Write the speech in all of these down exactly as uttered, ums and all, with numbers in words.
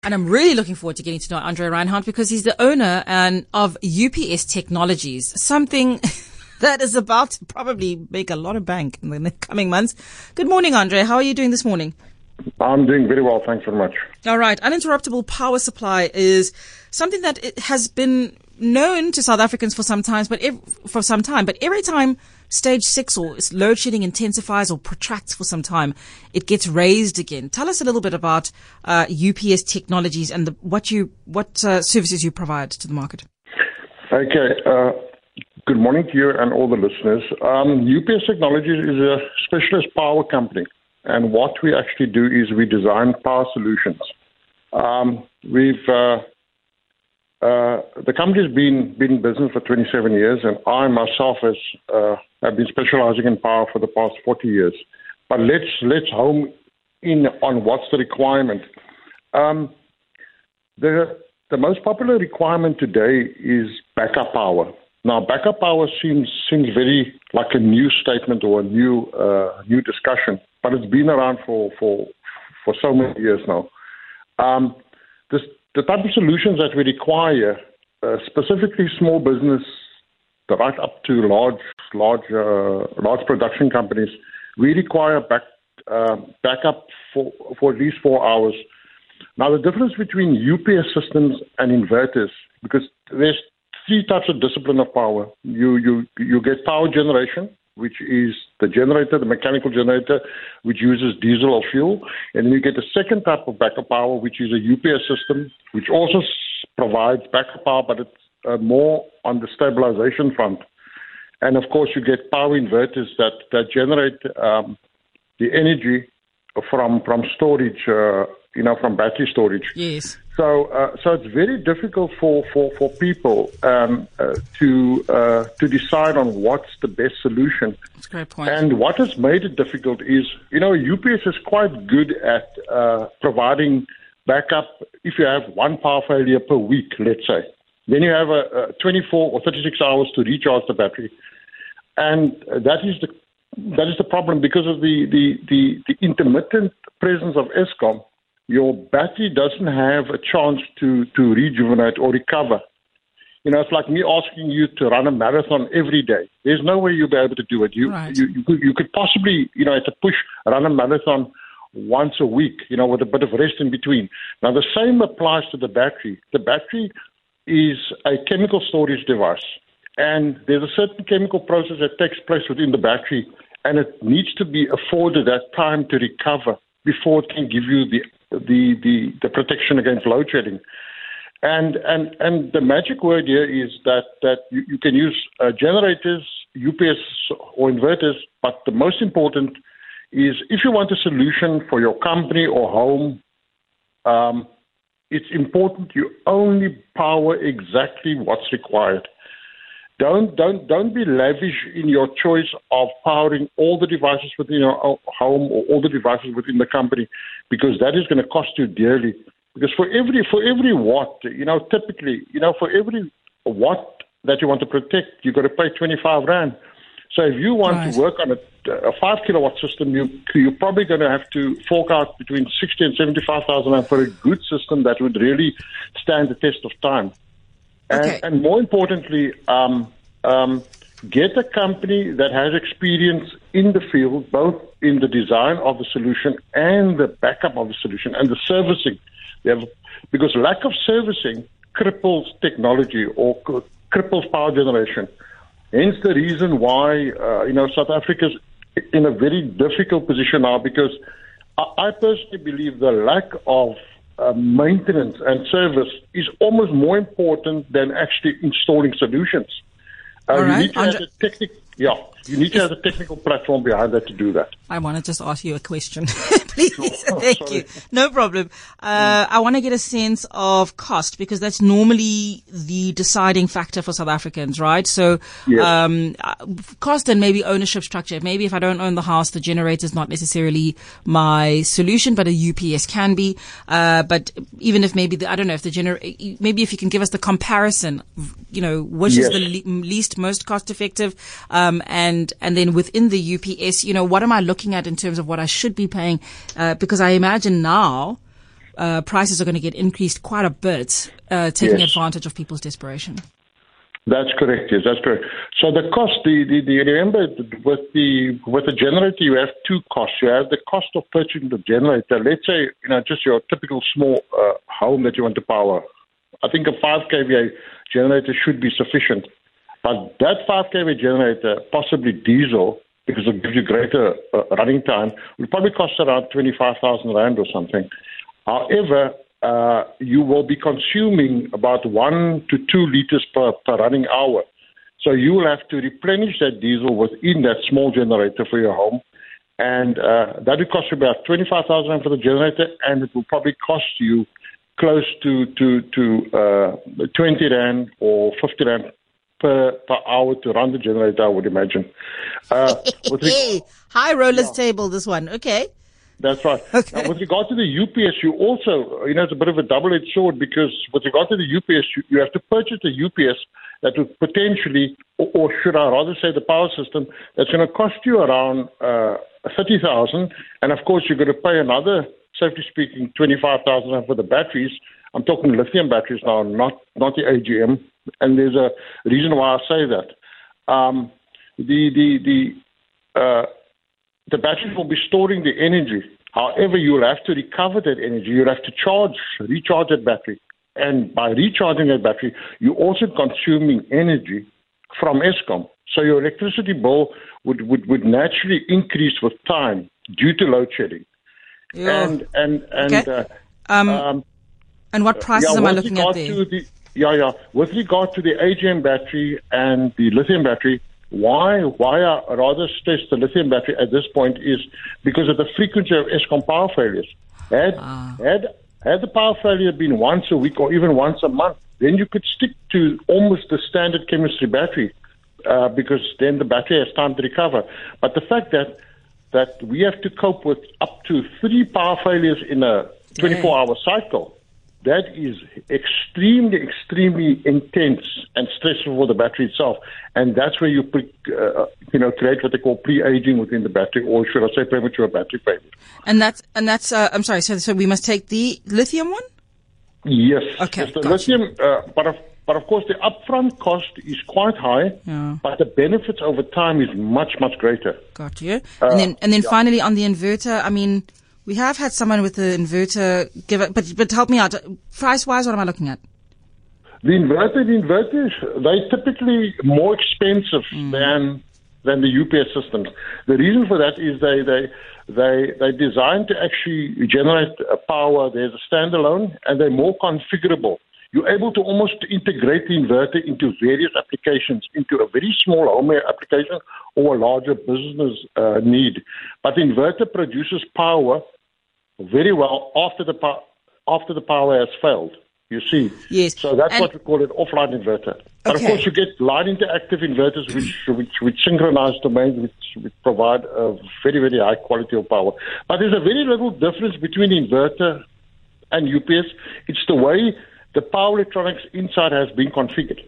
And I'm really looking forward to getting to know Andre Reinhardt because he's the owner and of U P S Technologies, something that is about to probably make a lot of bank in the coming months. Good morning, Andre. How are you doing this morning? I'm doing very well. Thanks very much. All right. Uninterruptible power supply is something that it has been known to South Africans for some time, but ev- for some time, but every time stage six or load shedding intensifies or protracts for some time, it gets raised again. Tell us a little bit about uh, U P S Technologies and the, what you what uh, services you provide to the market. Okay. Uh, good morning to you and all the listeners. Um, U P S Technologies is a specialist power company, and what we actually do is we design power solutions. Um, we've uh, Uh, the company's been, been in business for twenty-seven years, and I myself has, uh, have been specializing in power for the past forty years. But let's let's home in on what's the requirement. Um, the the most popular requirement today is backup power. Now, backup power seems seems very like a new statement or a new uh, new discussion, but it's been around for for for so many years now. Um, this The type of solutions that we require, uh, specifically small business, right up to large, large, uh, large production companies, we require back uh, backup for for at least four hours. Now, the difference between U P S systems and inverters, because there's three types of discipline of power. You you you get power generation, which is the generator, the mechanical generator, which uses diesel or fuel. And then you get the second type of backup power, which is a U P S system, which also s- provides backup power, but it's uh, more on the stabilization front. And, of course, you get power inverters that, that generate um, the energy from, from storage, uh, you know, from battery storage. Yes. So, uh, so it's very difficult for for for people um, uh, to uh, to decide on what's the best solution. That's a great point. And what has made it difficult is, you know, U P S is quite good at uh, providing backup. If you have one power failure per week, let's say, then you have a, a twenty-four or thirty-six hours to recharge the battery, and that is the that is the problem because of the the the, the intermittent presence of Eskom. Your battery doesn't have a chance to, to rejuvenate or recover. You know, it's like me asking you to run a marathon every day. There's no way you'll be able to do it. You, right. you, you, could, you could possibly, you know, at a push, run a marathon once a week, you know, with a bit of rest in between. Now, the same applies to the battery. The battery is a chemical storage device, and there's a certain chemical process that takes place within the battery, and it needs to be afforded that time to recover before it can give you the The, the the protection against load shedding. And and and the magic word here is that, that you, you can use uh, generators, U P S or inverters, but the most important is if you want a solution for your company or home, um, it's important you only power exactly what's required. Don't don't don't be lavish in your choice of powering all the devices within your home or all the devices within the company, because that is going to cost you dearly. Because for every for every watt, you know, typically, you know, for every watt that you want to protect, you've got to pay twenty-five rand. So if you want right. to work on a, a five kilowatt system, you you're probably going to have to fork out between sixty and seventy-five thousand rand for a good system that would really stand the test of time. And, okay. and more importantly, um, um, get a company that has experience in the field, both in the design of the solution and the backup of the solution and the servicing. They have, because lack of servicing cripples technology or cripples power generation. Hence the reason why, uh, you know, South Africa's in a very difficult position now, because I, I personally believe the lack of Uh, maintenance and service is almost more important than actually installing solutions. Uh, All you right. need to Andre- have a technical, yeah, you need to have a technical platform behind that to do that. I want to just ask you a question, please. Sure. Thank Sorry. you. No problem. Uh, I want to get a sense of cost, because that's normally the deciding factor for South Africans, right? So, Yes. um, cost and maybe ownership structure. Maybe if I don't own the house, the generator is not necessarily my solution, but a U P S can be. Uh, but even if maybe the, I don't know if the gener, maybe if you can give us the comparison, you know, which Yes. is the le- least most cost effective, um, and and then within the U P S, you know, what am I looking at in terms of what I should be paying? Uh, because I imagine now uh, prices are going to get increased quite a bit, uh, taking Yes. advantage of people's desperation. That's correct. Yes, that's correct. So the cost, the, the, the remember with the with the generator, you have two costs. You have the cost of purchasing the generator. Let's say you know just your typical small uh, home that you want to power. I think a five k V A generator should be sufficient, but that five k V A generator, possibly diesel, because it gives you greater uh, running time, will probably cost around twenty-five thousand rand or something. However, uh, you will be consuming about one to two liters per, per running hour. So you will have to replenish that diesel within that small generator for your home. And uh, that will cost you about twenty-five thousand rand for the generator, and it will probably cost you close to, to, to uh, twenty rand or fifty rand per, per hour to run the generator, I would imagine. Uh, with reg- High rollers Yeah. table, this one. Okay. That's right. Okay. Now, with regard to the U P S, you also, you know, it's a bit of a double-edged sword because with regard to the U P S, you, you have to purchase a U P S that would potentially, or, or should I rather say the power system, that's going to cost you around uh, thirty thousand, and of course you're going to pay another, safely speaking, twenty-five thousand for the batteries. I'm talking lithium batteries now, not not the A G M, and there's a reason why I say that. Um, the the the uh, the batteries will be storing the energy. However, you'll have to recover that energy. You'll have to charge, recharge that battery. And by recharging that battery, you're also consuming energy from Eskom. So your electricity bill would, would, would naturally increase with time due to load shedding. Yeah. And and and Okay. uh, Um, um, and what prices yeah, am I with looking at regard there? to the, yeah, yeah. With regard to the A G M battery and the lithium battery, why why I rather stress the lithium battery at this point is because of the frequency of Eskom power failures. Had Ah. had had the power failure been once a week or even once a month, then you could stick to almost the standard chemistry battery uh, because then the battery has time to recover. But the fact that that we have to cope with up to three power failures in a twenty-four hour cycle, that is extremely, extremely intense and stressful for the battery itself. And that's where you pre, uh, you know, create what they call pre-aging within the battery, or should I say premature battery failure. And that's, and that's, uh, I'm sorry, so, so we must take the lithium one? Yes. Okay, Yes, the gotcha. lithium, uh, but, of, but of course the upfront cost is quite high, Yeah. but the benefits over time is much, much greater. Got you. And then, and then yeah. finally on the inverter, I mean, we have had someone with the inverter give it, but, but help me out. Price wise, what am I looking at? The inverter, the inverters, they're typically more expensive mm. than than the U P S systems. The reason for that is they they they they're designed to actually generate power. There's a standalone, and they're more configurable. You're able to almost integrate the inverter into various applications, into a very small home application or a larger business uh, need. But the inverter produces power very well after the po- after the power has failed. You see, yes. So that's and what we call an offline inverter. But okay. of course, you get line interactive inverters, which which, which synchronize domains, which, which provide a very very high quality of power. But there's a very little difference between inverter and U P S. It's the way the power electronics inside has been configured.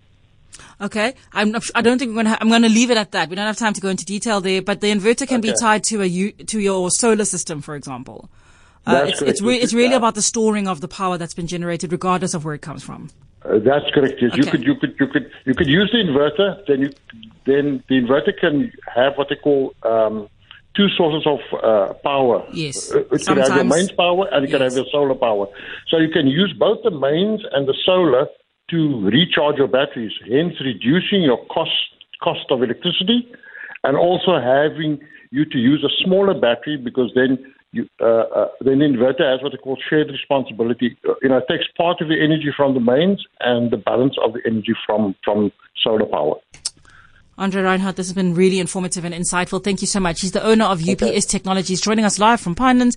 Okay, I'm not, I don't think we're going to. Ha- I'm going to leave it at that. We don't have time to go into detail there. But the inverter can Okay. be tied to a U, to your solar system, for example. Uh, That's it's correct. it's, re- it's really Yeah. about the storing of the power that's been generated, regardless of where it comes from. Uh, that's correct. Yes, you Okay. could you could you could you could use the inverter. Then you then the inverter can have what they call um, two sources of uh, power. Yes. Uh, it can have your Sometimes- mains power and it can Yes. have your solar power. So you can use both the mains and the solar to recharge your batteries, hence reducing your cost cost of electricity, and also having you to use a smaller battery because then you, uh, uh, then the inverter has what they call shared responsibility. Uh, you know, it takes part of the energy from the mains and the balance of the energy from, from solar power. Andre Reinhardt, this has been really informative and insightful. Thank you so much. He's the owner of U P S Okay. Technologies, joining us live from Pinelands.